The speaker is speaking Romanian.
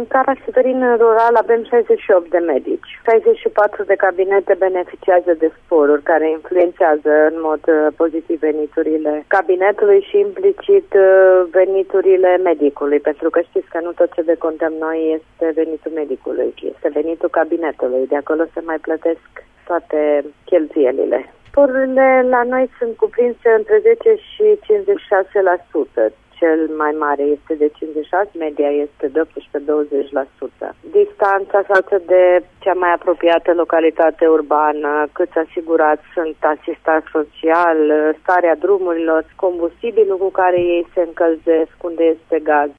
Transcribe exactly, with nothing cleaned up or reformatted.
Caraș-Severin rural avem șaizeci și opt de medici. șaizeci și patru de cabinete beneficiază de sporuri care influențează în mod pozitiv veniturile cabinetului și implicit veniturile medicului, pentru că știți că nu tot ce decontăm noi este venitul medicului, este venitul cabinetului. De acolo se mai plătesc toate cheltuielile. Sporurile la noi sunt cuprinse între zece și cincizeci și șase la sută. Cel mai mare este de cincizeci și șase la sută, media este de optsprezece la douăzeci la sută. Distanța față de cea mai apropiată localitate urbană, câți asigurați sunt asistat social, starea drumurilor, combustibilul cu care ei se încălzesc, unde este gaz.